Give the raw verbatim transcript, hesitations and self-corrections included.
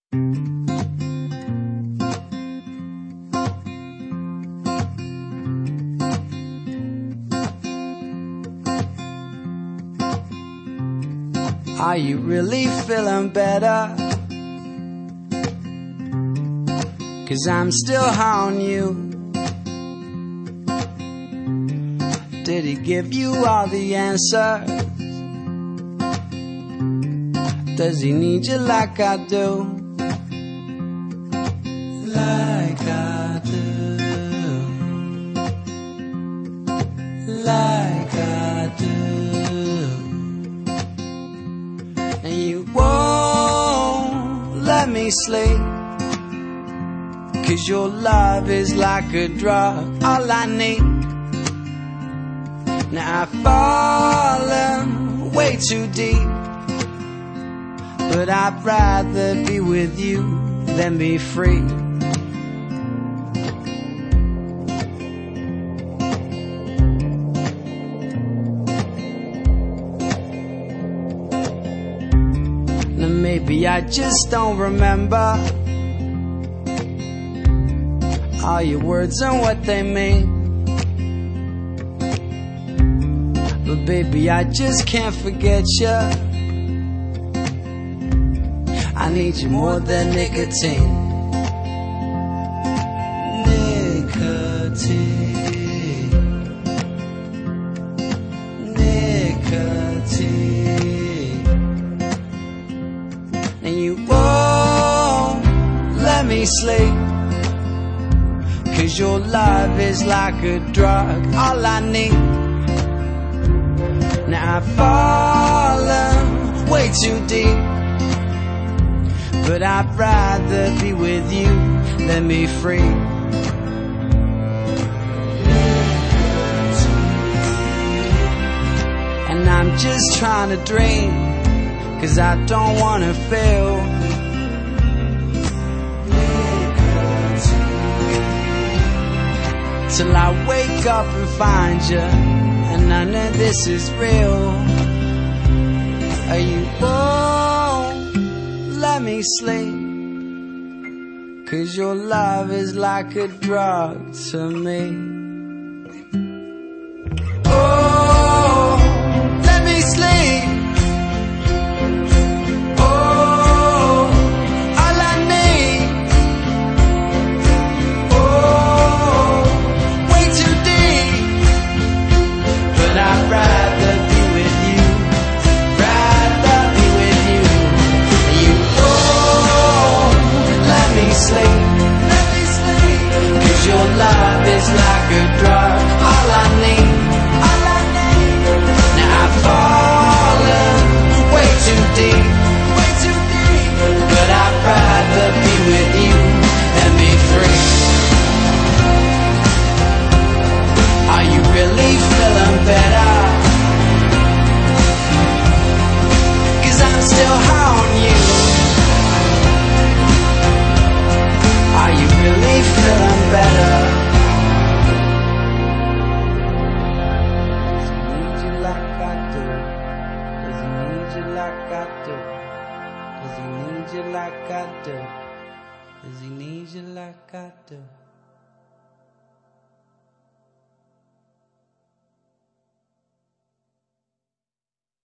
Are you really feeling better? 'Cause I'm still on you. Did he give you all the answers? Does he need you like I do? Like I do. Like I do. And you won't let me sleep, 'cause your love is like a drug, all I need. Now I've fallen way too deep, but I'd rather be with you than be free. Now maybe I just don't remember all your words and what they mean, but baby, I just can't forget you. I need you more than nicotine. Nicotine. Nicotine. And you won't let me sleep, 'cause your love is like a drug, all I need. Now I've fallen way too deep, but I'd rather be with you than be free. And I'm just trying to dream, 'cause I don't wanna feel. Till I wake up and find you, and none of this is real. Are you won't let me sleep, 'cause your love is like a drug to me. Oh, let me sleep. Oh, all I need. Oh, way too deep, but I'd rather be with you. Rather be with you. You won't let me sleep. Let me sleep. 'Cause your love is like a drug, all I need. All I need. Now I've fallen way too deep. Way too deep. But I'd rather be with you than be free. Are you really feeling better? 'Cause I'm still on you. Are you really feeling better? Does he need you like I do? Does he need you like I do? Does he need you like I do? Does he need you like I do?